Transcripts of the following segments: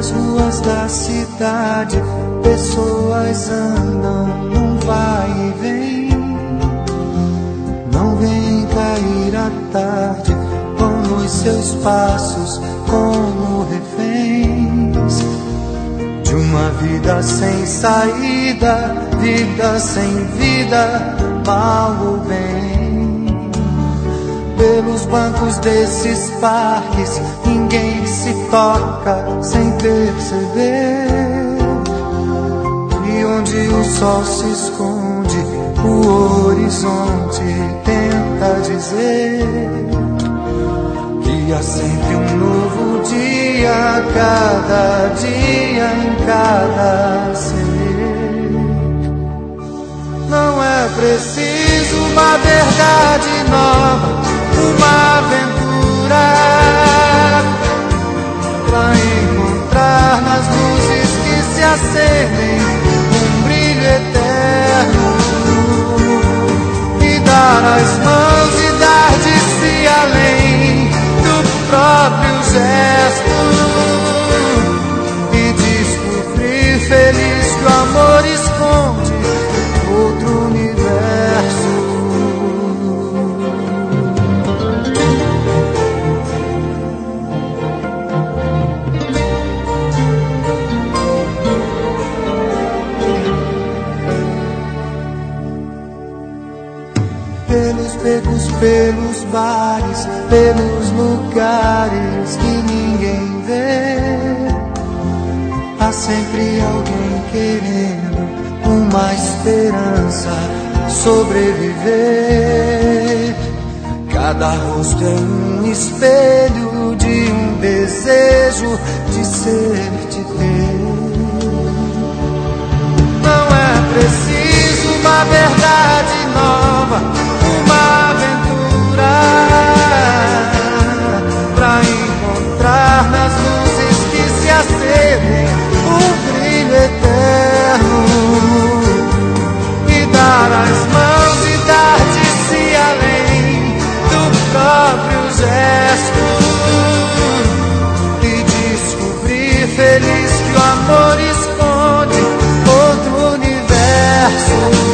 Nas ruas da cidade, pessoas andam num vai e vem. Não vem cair a tarde com os seus passos como reféns de uma vida sem saída, vida sem vida, mal ou bem. Pelos bancos desses parques, ninguém se toca sem perceber. E onde o sol se esconde, o horizonte tenta dizer que há sempre um novo dia, cada dia em cada ser. Não é preciso uma verdade nova, uma aventura pra encontrar nas luzes que se acendem um brilho eterno, e dar as mãos e dar de si além do próprio gesto, e descobrir feliz que o amor esconde outro universo. Pelos becos, pelos bares, pelos lugares que ninguém vê, há sempre alguém querendo uma esperança sobreviver. Cada rosto é um espelho de um desejo de ser, de ter. Não é preciso uma verdade nova, uma aventura pra encontrar nas luzes que se acendem um brilho eterno, e dar as mãos e dar de si além do próprio gesto, e descobrir feliz que o amor esconde outro universo.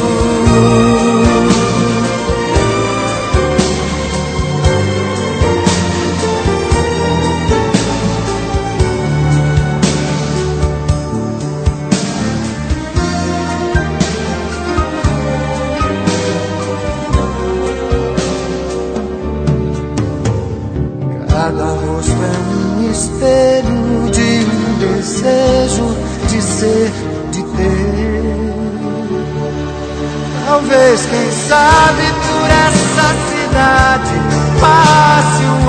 Cada rosto é um espelho de um desejo de ser, de ter. Talvez, quem sabe, por essa cidade passe um